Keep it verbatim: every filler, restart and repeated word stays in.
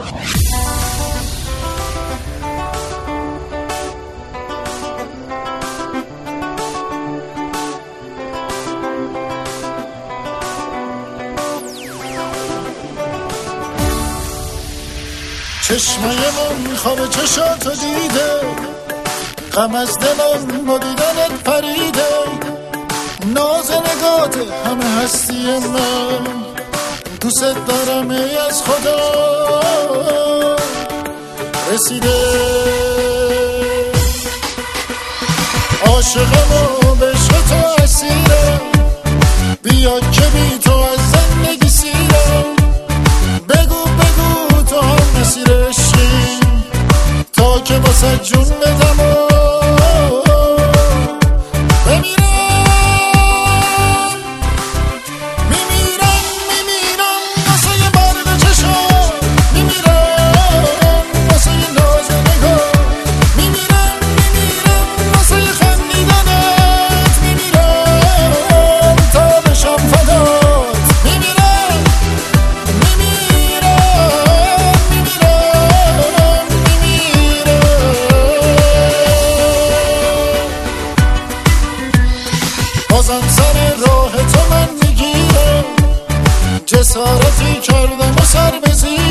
چشمه من خواب چشاتو دیده، غم از دلم با دیدنت پریده، ناز نگات همه هستی من، دوست دارم ای از خدا رسیده. عاشقم و به عشق تو اسیرم، بیا که بی تو از زندگی سیرم، بگو بگو تو هم مسیر عشقی تا که واسه جون بدم و بازم سر راه تو من میگیرم، جسارتی کردم و سر بزیرم.